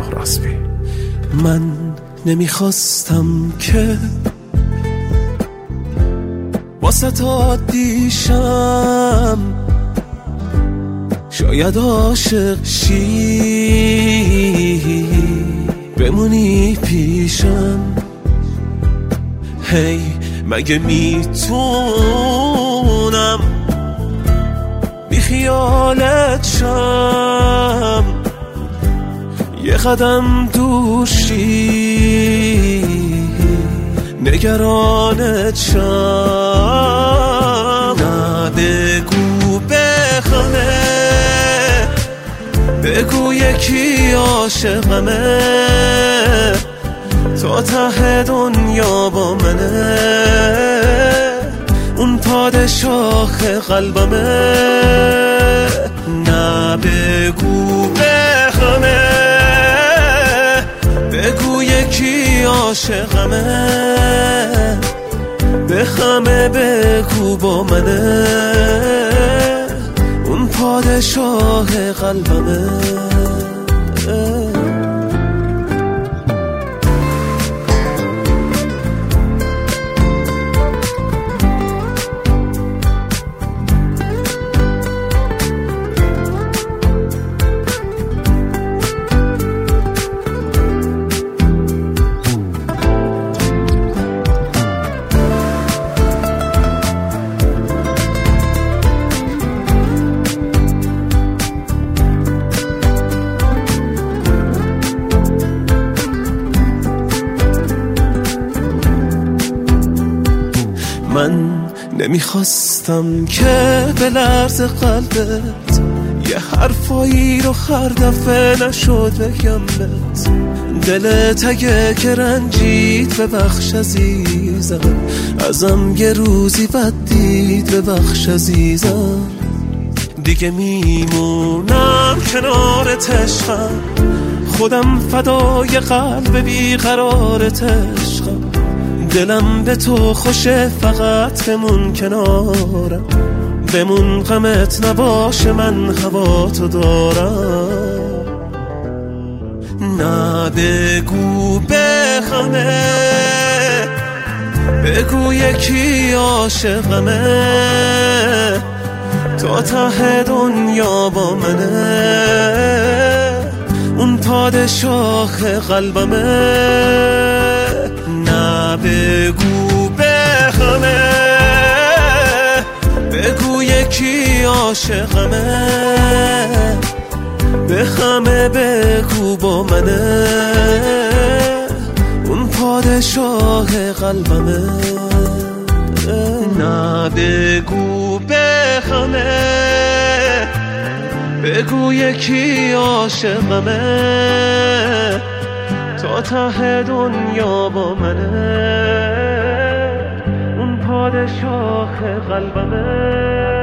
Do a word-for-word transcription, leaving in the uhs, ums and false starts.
راسبی. من نمیخواستم که واسه تا دیشم، شاید عاشق شی بمونی پیشم. هی مگه میتونم بی خیالت شم، یه قدم دوشی نگرانت شم. نه بگو بخمه، بگو یکی عاشقمه، تا ته دنیا با منه، اون پادشاه قلبمه. نه بگو بخمه، بگو یکی عاشقمه، بخمه بگو با منه، اون پادشاه قلبمه. من نمیخواستم که به لرز قلبت یه حرفایی رو هر دفعه نشد بگم بهت. دلت اگه که رنجید ببخش عزیزم، ازم یه روزی بد دید ببخش عزیزم. دیگه میمونم کنارت عشقم، خودم فدای قلب بیقرارت عشقم. دلم به تو خوشه فقط بمون کنارم، بمون غمت نباشه من هوا تو دارم. نه بگو بخمه، بگو یکی عاشقمه، تا ته دنیا با منه، اون پادشاه قلبمه. نه بگو بخمه، بگو یکی عاشقمه، بخمه بگو با منه، اون پادشاه قلبمه. نه بگو بخمه، بگو یکی عاشقمه، تا ته دنیا با منه، اون پادشاه قلبمه.